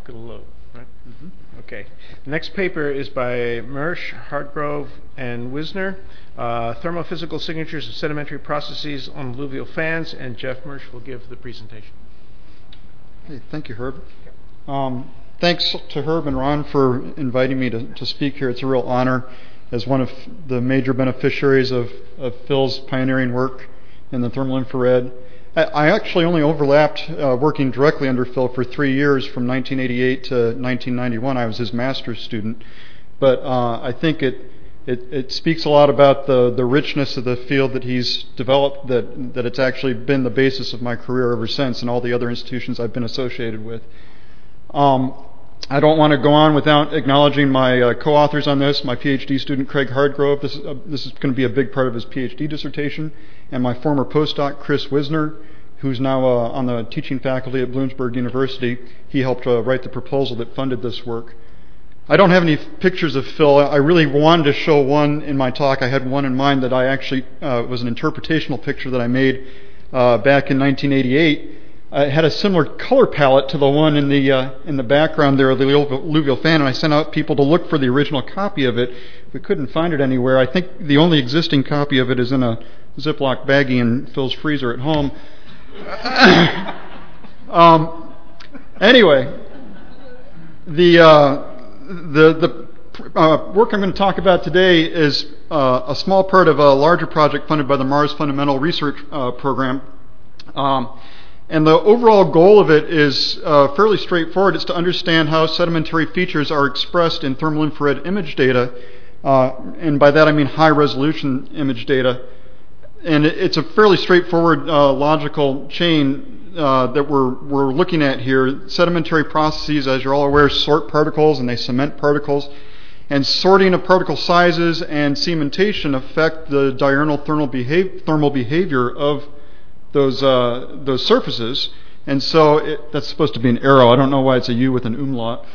talk, it'll load, right? Okay. The next paper is by Mersch, Hartgrove, and Wisner, Thermophysical Signatures of Sedimentary Processes on Alluvial Fans, and Jeff Mersch will give the presentation. Hey, thank you, Herb. Thanks to Herb and Ron for inviting me to speak here. It's a real honor as one of the major beneficiaries of Phil's pioneering work in the thermal infrared. I actually only overlapped working directly under Phil for 3 years, from 1988 to 1991. I was his master's student. But I think it speaks a lot about the richness of the field that he's developed, that it's actually been the basis of my career ever since and all the other institutions I've been associated with. I don't want to go on without acknowledging my co-authors on this, my PhD student Craig Hartgrove. This is going to be a big part of his PhD dissertation, and my former postdoc Chris Wisner, who's now on the teaching faculty at Bloomsburg University. He helped write the proposal that funded this work. I don't have any pictures of Phil. I really wanted to show one in my talk. I had one in mind that I actually was an interpretational picture that I made back in 1988. It had a similar color palette to the one in the background there of the alluvial fan, and I sent out people to look for the original copy of it. We couldn't find it anywhere. I think the only existing copy of it is in a Ziploc baggie in Phil's freezer at home. Anyway, the work I'm going to talk about today is a small part of a larger project funded by the Mars Fundamental Research Program. And the overall goal of it is fairly straightforward. It's to understand how sedimentary features are expressed in thermal infrared image data, and by that I mean high-resolution image data. And it's a fairly straightforward logical chain that we're looking at here. Sedimentary processes, as you're all aware, sort particles and they cement particles. And sorting of particle sizes and cementation affect the diurnal thermal behavior of those surfaces. And so that's supposed to be an arrow. I don't know why it's a U with an umlaut.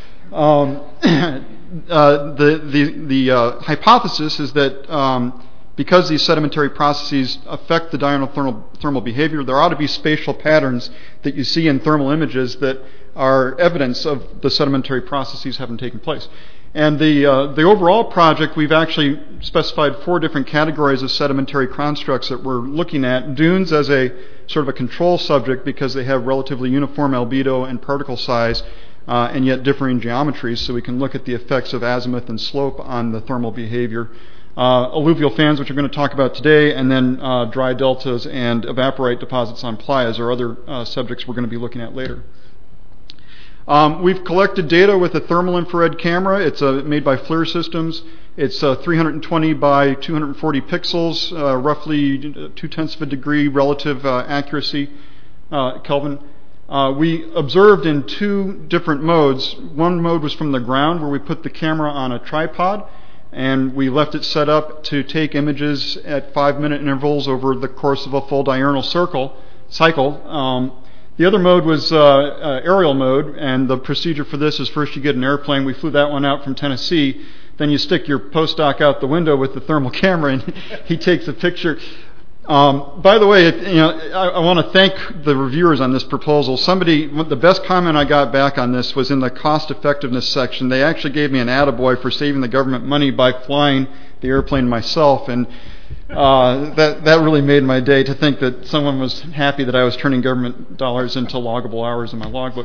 The hypothesis is that because these sedimentary processes affect the diurnal thermal behavior, there ought to be spatial patterns that you see in thermal images that are evidence of the sedimentary processes having taken place. And the overall project, we've actually specified 4 different categories of sedimentary constructs that we're looking at. Dunes as a sort of a control subject because they have relatively uniform albedo and particle size, and yet differing geometries, so we can look at the effects of azimuth and slope on the thermal behavior. Alluvial fans, which we're going to talk about today, and then dry deltas and evaporite deposits on playas are other subjects we're going to be looking at later. We've collected data with a thermal infrared camera. It's made by FLIR Systems. It's 320 by 240 pixels, roughly 0.2 of a degree relative accuracy, Kelvin. We observed in 2 different modes. One mode was from the ground, where we put the camera on a tripod, and we left it set up to take images at 5-minute intervals over the course of a full diurnal cycle. The other mode was aerial mode, and the procedure for this is first you get an airplane. We flew that one out from Tennessee. Then you stick your postdoc out the window with the thermal camera, and he takes a picture. By the way, I want to thank the reviewers on this proposal. The best comment I got back on this was in the cost effectiveness section. They actually gave me an attaboy for saving the government money by flying the airplane myself, and that really made my day, to think that someone was happy that I was turning government dollars into loggable hours in my logbook.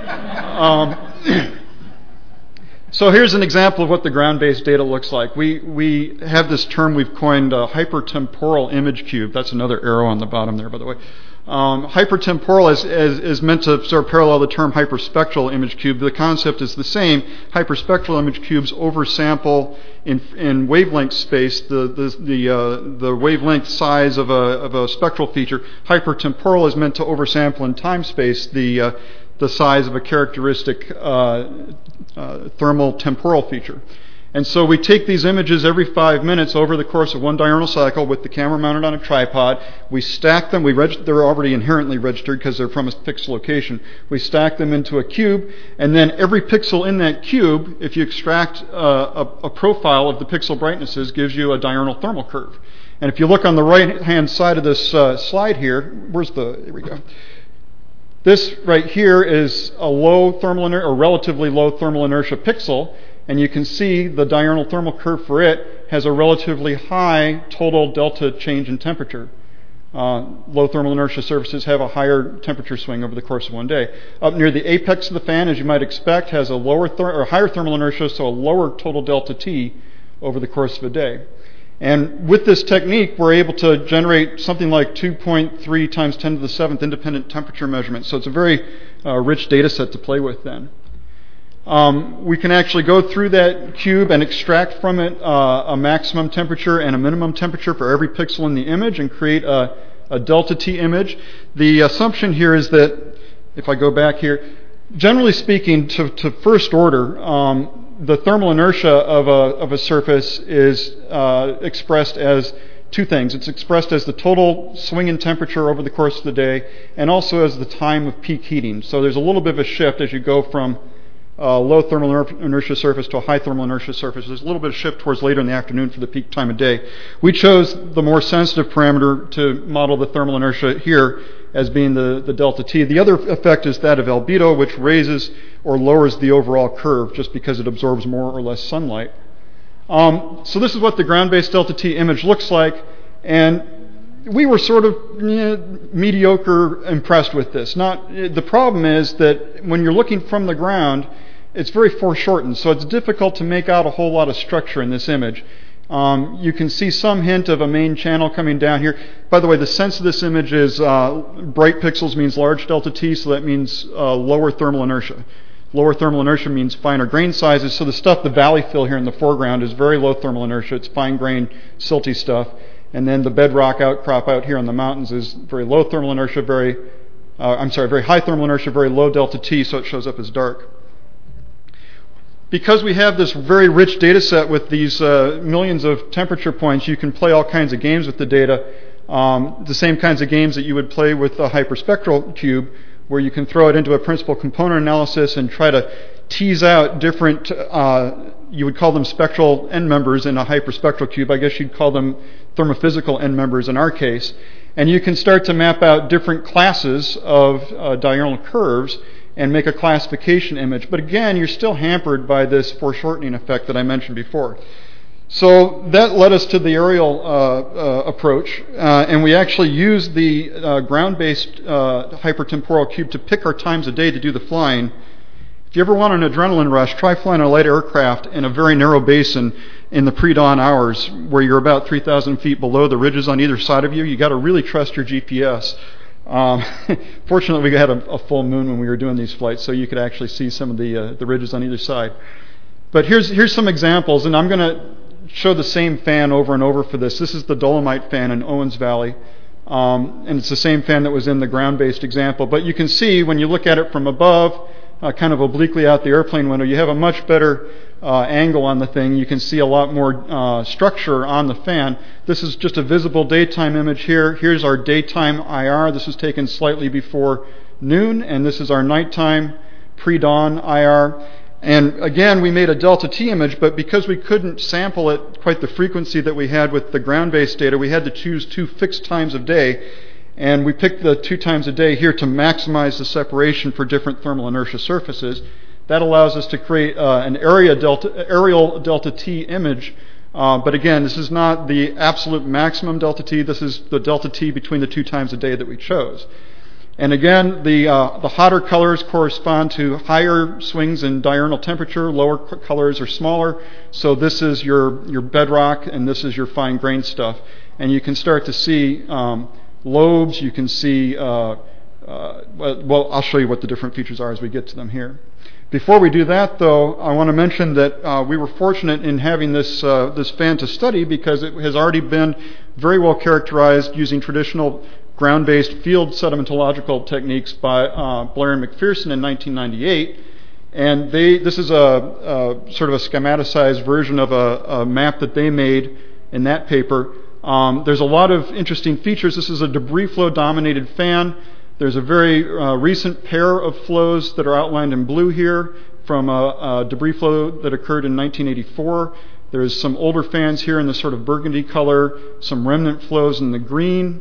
So here's an example of what the ground-based data looks like. We have this term we've coined hypertemporal image cube. That's another arrow on the bottom there, by the way. Hypertemporal is meant to sort of parallel the term hyperspectral image cube. The concept is the same. Hyperspectral image cubes oversample in wavelength space the wavelength size of a spectral feature. Hypertemporal is meant to oversample in time space the size of a characteristic thermal temporal feature. And so we take these images every 5 minutes over the course of one diurnal cycle with the camera mounted on a tripod. We stack them. They're already inherently registered because they're from a fixed location. We stack them into a cube, and then every pixel in that cube, if you extract a profile of the pixel brightnesses, gives you a diurnal thermal curve. And if you look on the right-hand side of this slide here, here we go. This right here is a low thermal or relatively low thermal inertia pixel, and you can see the diurnal thermal curve for it has a relatively high total delta change in temperature. Low thermal inertia surfaces have a higher temperature swing over the course of one day. Up near the apex of the fan, as you might expect, has a lower or higher thermal inertia, so a lower total delta T over the course of a day. And with this technique, we're able to generate something like 2.3 times 10 to the 7th independent temperature measurements. So it's a very rich data set to play with then. We can actually go through that cube and extract from it a maximum temperature and a minimum temperature for every pixel in the image and create a delta T image. The assumption here is that, if I go back here, generally speaking, to first order, the thermal inertia of a surface is expressed as two things. It's expressed as the total swing in temperature over the course of the day and also as the time of peak heating. So there's a little bit of a shift as you go from low thermal inertia surface to a high thermal inertia surface. There's a little bit of shift towards later in the afternoon for the peak time of day. We chose the more sensitive parameter to model the thermal inertia here as being the delta T. The other effect is that of albedo, which raises or lowers the overall curve just because it absorbs more or less sunlight. So this is what the ground-based delta T image looks like, and we were sort of mediocre impressed with this. The problem is that when you're looking from the ground, it's very foreshortened, so it's difficult to make out a whole lot of structure in this image. You can see some hint of a main channel coming down here. By the way, the sense of this image is bright pixels means large delta T, so that means lower thermal inertia. Lower thermal inertia means finer grain sizes, so the stuff, the valley fill here in the foreground is very low thermal inertia. It's fine grain, silty stuff. And then the bedrock outcrop out here in the mountains is very low thermal inertia, very high thermal inertia, very low delta T, so it shows up as dark. Because we have this very rich data set with these millions of temperature points, you can play all kinds of games with the data, the same kinds of games that you would play with a hyperspectral cube, where you can throw it into a principal component analysis and try to tease out different, you would call them spectral end members in a hyperspectral cube. I guess you'd call them thermophysical end members in our case. And you can start to map out different classes of diurnal curves and make a classification image. But again, you're still hampered by this foreshortening effect that I mentioned before. So that led us to the aerial approach, and we actually used the ground-based hypertemporal cube to pick our times a day to do the flying. If you ever want an adrenaline rush, try flying a light aircraft in a very narrow basin in the pre-dawn hours where you're about 3,000 feet below the ridges on either side of you. You got to really trust your GPS. Fortunately, we had a full moon when we were doing these flights, so you could actually see some of the ridges on either side. But here's some examples, and I'm going to show the same fan over and over for this. This is the Dolomite fan in Owens Valley, and it's the same fan that was in the ground-based example. But you can see when you look at it from above, kind of obliquely out the airplane window, you have a much better angle on the thing. You can see a lot more structure on the fan. This is just a visible daytime image here. Here's our daytime IR. This was taken slightly before noon, and this is our nighttime pre-dawn IR. And again, we made a delta T image, but because we couldn't sample it quite the frequency that we had with the ground-based data, we had to choose two fixed times of day. And we picked the 2 times a day here to maximize the separation for different thermal inertia surfaces. That allows us to create an aerial delta T image. But again, this is not the absolute maximum delta T. This is the delta T between the 2 times a day that we chose. And again, the hotter colors correspond to higher swings in diurnal temperature. Lower colors are smaller. So this is your bedrock, and this is your fine grain stuff. And you can start to see lobes. You can see, well, I'll show you what the different features are as we get to them here. Before we do that, though, I want to mention that we were fortunate in having this fan to study because it has already been very well characterized using traditional ground-based field sedimentological techniques by Blair and McPherson in 1998. And this is a sort of a schematicized version of a map that they made in that paper. There's a lot of interesting features. This is a debris flow dominated fan. There's a very recent pair of flows that are outlined in blue here from a debris flow that occurred in 1984. There's some older fans here in the sort of burgundy color, some remnant flows in the green.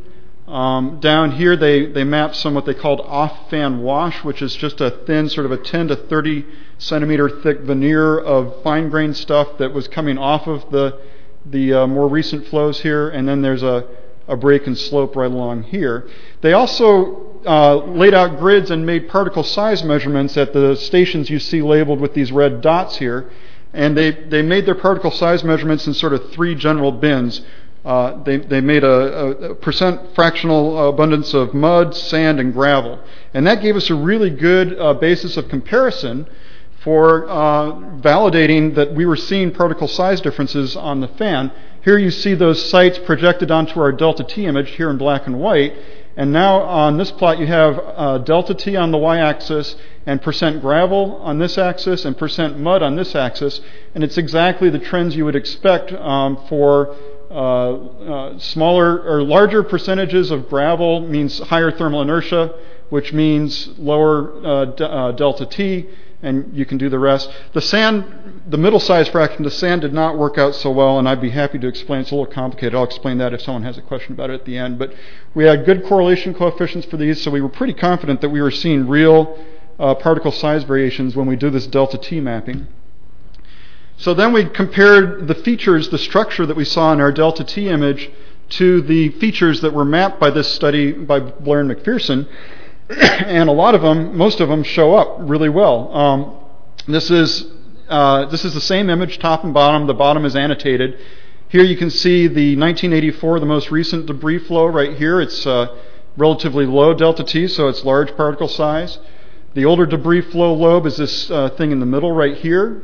Down here, they mapped some what they called off-fan wash, which is just a thin, sort of a 10 to 30 centimeter thick veneer of fine-grained stuff that was coming off of the more recent flows here, and then there's a break and slope right along here. They also laid out grids and made particle size measurements at the stations you see labeled with these red dots here, and they made their particle size measurements in sort of three general bins. They made a percent fractional abundance of mud, sand, and gravel. And that gave us a really good basis of comparison for validating that we were seeing particle size differences on the fan. Here you see those sites projected onto our delta T image here in black and white. And now on this plot you have delta T on the y-axis and percent gravel on this axis and percent mud on this axis. And it's exactly the trends you would expect for smaller or larger percentages of gravel means higher thermal inertia, which means lower delta T, and you can do the rest. The sand, the middle size fraction, the sand did not work out so well, and I'd be happy to explain. It's a little complicated. I'll explain that if someone has a question about it at the end. But we had good correlation coefficients for these, so we were pretty confident that we were seeing real particle size variations when we do this delta T mapping. So then we compared the features, the structure that we saw in our delta T image to the features that were mapped by this study by Blair and McPherson. And a lot of them, most of them, show up really well. This is the same image, top and bottom. The bottom is annotated. Here you can see the 1984, the most recent debris flow right here. It's relatively low delta T, so it's large particle size. The older debris flow lobe is this thing in the middle right here.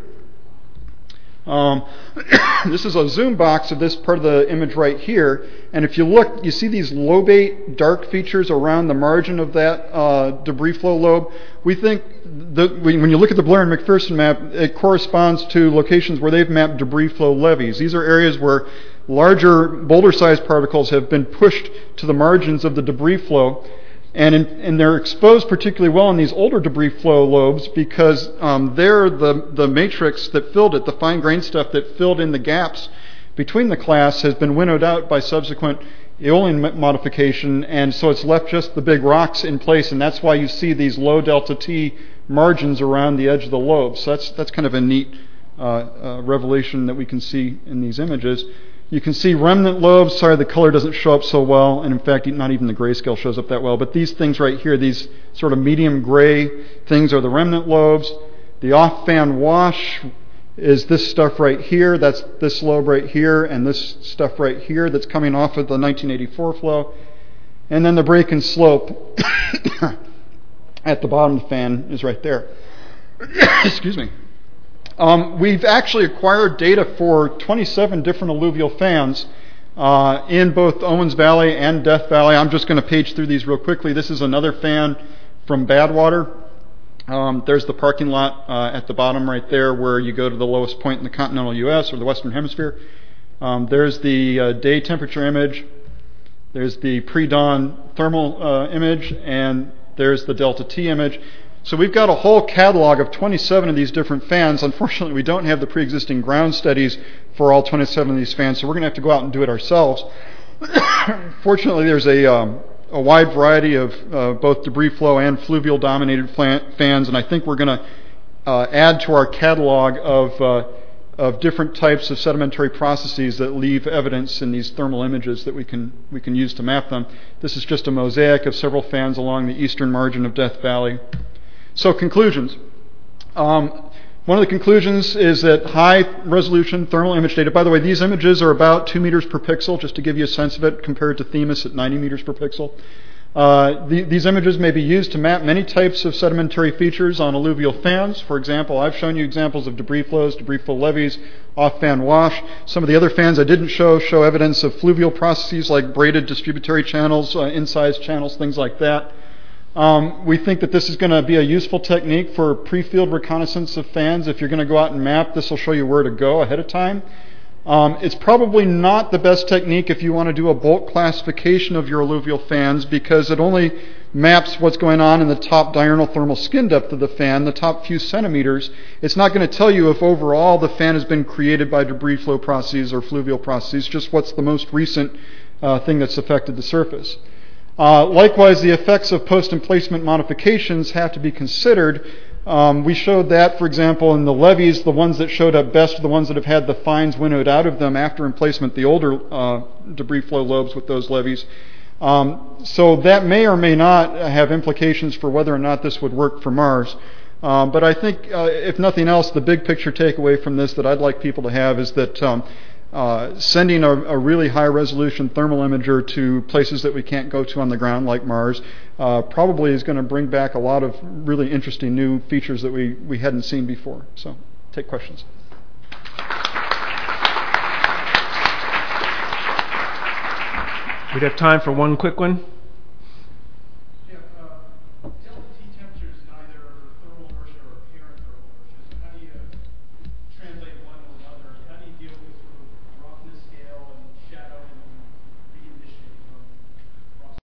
This is a zoom box of this part of the image right here, and if you look, you see these lobate dark features around the margin of that debris flow lobe. We think that when you look at the Blair and McPherson map, it corresponds to locations where they've mapped debris flow levees. These are areas where larger boulder-sized particles have been pushed to the margins of the debris flow, and they're exposed particularly well in these older debris flow lobes because they're the matrix that filled it, the fine-grained stuff that filled in the gaps between the class has been winnowed out by subsequent aeolian modification, and so it's left just the big rocks in place, and that's why you see these low delta T margins around the edge of the lobe. So that's kind of a neat revelation that we can see in these images. You can see remnant lobes. Sorry, the color doesn't show up so well, and in fact, not even the grayscale shows up that well. But these things right here, these sort of medium gray things are the remnant lobes. The off-fan wash is this stuff right here. That's this lobe right here, and this stuff right here that's coming off of the 1984 flow. And then the break and slope at the bottom of the fan is right there. Excuse me. We've actually acquired data for 27 different alluvial fans in both Owens Valley and Death Valley. I'm just going to page through these real quickly. This is another fan from Badwater. There's the parking lot at the bottom right there where you go to the lowest point in the continental U.S. or the Western Hemisphere. There's the day temperature image. There's the pre-dawn thermal image, and there's the delta T image. So we've got a whole catalog of 27 of these different fans. Unfortunately, we don't have the pre-existing ground studies for all 27 of these fans, so we're going to have to go out and do it ourselves. Fortunately, there's a wide variety of both debris flow and fluvial-dominated fans, and I think we're going to add to our catalog of different types of sedimentary processes that leave evidence in these thermal images that we can use to map them. This is just a mosaic of several fans along the eastern margin of Death Valley. So conclusions. One of the conclusions is that high-resolution thermal image data, by the way, these images are about 2 meters per pixel, just to give you a sense of it, compared to Themis at 90 meters per pixel. These images may be used to map many types of sedimentary features on alluvial fans. For example, I've shown you examples of debris flows, debris flow levees, off-fan wash. Some of the other fans I didn't show evidence of fluvial processes like braided distributary channels, incised channels, things like that. We think that this is going to be a useful technique for pre-field reconnaissance of fans. If you're going to go out and map, this will show you where to go ahead of time. It's probably not the best technique if you want to do a bulk classification of your alluvial fans because it only maps what's going on in the top diurnal thermal skin depth of the fan, the top few centimeters. It's not going to tell you if overall the fan has been created by debris flow processes or fluvial processes, just what's the most recent thing that's affected the surface. Likewise, the effects of post-emplacement modifications have to be considered. We showed that, for example, in the levees, the ones that showed up best are the ones that have had the fines winnowed out of them after emplacement, the older debris flow lobes with those levees. So that may or may not have implications for whether or not this would work for Mars. But I think, if nothing else, the big picture takeaway from this that I'd like people to have is that sending a really high-resolution thermal imager to places that we can't go to on the ground, like Mars, probably is going to bring back a lot of really interesting new features that we hadn't seen before. So, take questions. We'd have time for one quick one.